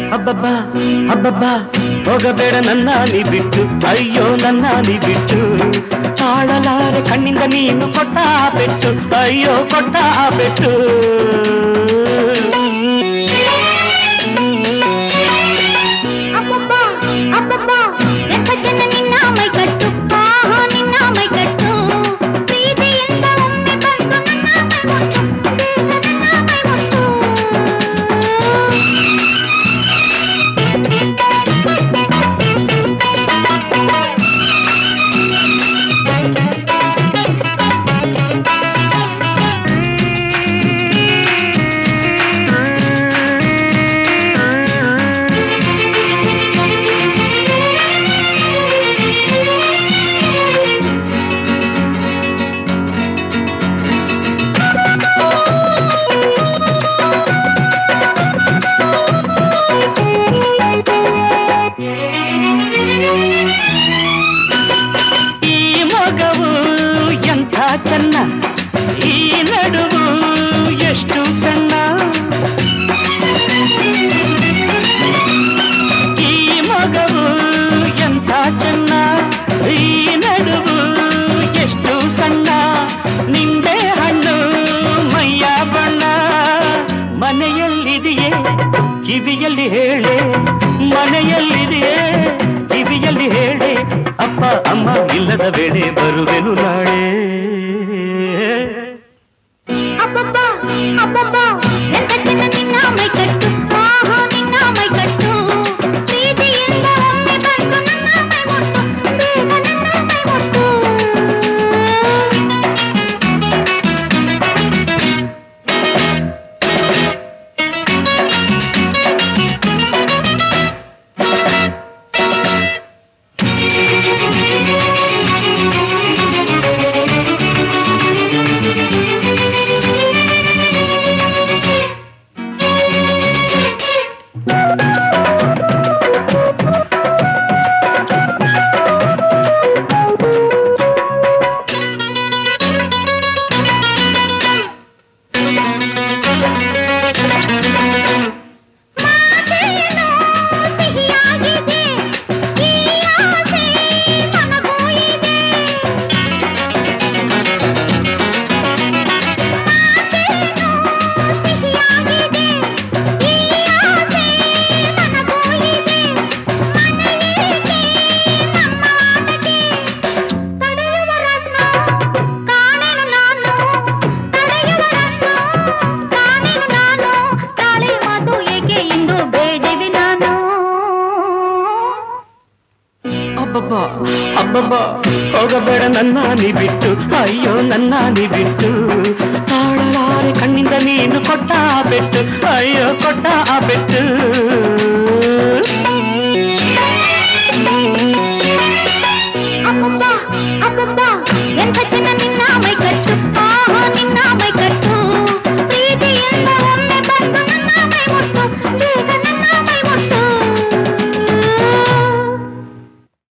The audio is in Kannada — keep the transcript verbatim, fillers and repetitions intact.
ಹಬ್ಬಬ್ಬ ಹಬ್ಬಬ್ಬ ಹೋಗಬೇಡ ನನ್ನ ನೀ ಬಿಟ್ಟು, ಅಯ್ಯೋ ನನ್ನ ನೀ ಬಿಟ್ಟು, ತಾಳಲಾರೆ ಕಣ್ಣಿಂದ ನೀನು ಕೊಟ್ಟ ಪೆಟ್ಟು, ಅಯ್ಯೋ ಕೊಟ್ಟ ಪೆಟ್ಟು. ಹಬ್ಬಬ್ಬ ಹಬ್ಬಬ್ಬ ಎಂಥ ಚೆನ್ನ ನಿನ್ನ ಮೈ ಕಟ್ಟು, ಆಹಾ ನಿನ್ನ ಮೈ ಕಟ್ಟು, ಪ್ರೀತಿಯಿಂದ ಒಮ್ಮೆ ಬಂದು ನನ್ನ ಮೈ ಮುಟ್ಟು, ಬೇಗ ನನ್ನ ಮೈ ಮುಟ್ಟು. ಚೆನ್ನ ಈ ನಡುವು ಎಷ್ಟು ಸಣ್ಣ, ಈ ಮಗವು ಎಂಥ ಚೆನ್ನ, ಈ ನಡುವು ಎಷ್ಟು ಸಣ್ಣ, ನಿಂಬೆ ಹಣ್ಣು ಮೈಯ ಬಣ್ಣ, ಮನೆಯಲ್ಲಿದೆಯೇ ಕಿವಿಯಲ್ಲಿ ಹೇಳೆ, ಮನೆಯಲ್ಲಿದೆಯೇ ಕಿವಿಯಲ್ಲಿ ಹೇಳೆ, ಅಪ್ಪ ಅಮ್ಮ ಇಲ್ಲದ ವೇಳೆ ಬರುವೆನು ನಾಳೆ. ಹಬ್ಬಬ್ಬ ಹಬ್ಬಬ್ಬ ಎಂಥ ಚೆನ್ನ ನಿನ್ನ ಮೈ ಕಟ್ಟು, ಆಹಾ ನಿನ್ನ ಮೈ ಕಟ್ಟು, ಪ್ರೀತಿಯಿಂದ ಒಮ್ಮೆ ಬಂದು ನನ್ನ ಮೈ ಮುಟ್ಟು, ಬೇಗ ನನ್ನ ಮೈ ಮುಟ್ಟು. ಹಬ್ಬಬ್ಬ ಹೋಗಬೇಡ ನನ್ನ ನೀ ಬಿಟ್ಟು, ಅಯ್ಯೋ ನನ್ನ ನೀ ಬಿಟ್ಟು, ತಾಳಲಾರೆ ಕಣ್ಣಿಂದ ನೀನು ಕೊಟ್ಟ ಪೆಟ್ಟು, ಅಯ್ಯೋ ಕೊಟ್ಟ ಪೆಟ್ಟು.